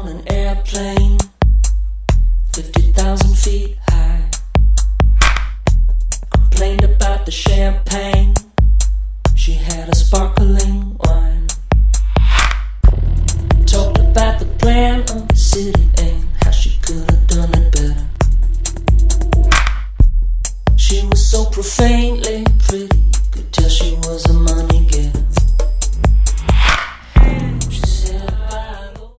on an airplane 50,000 feet high. Complained about the champagne. She had a sparkling wine. Talked about the plan of the city and how she could have done it better. She was so profanely pretty, you could tell she was a money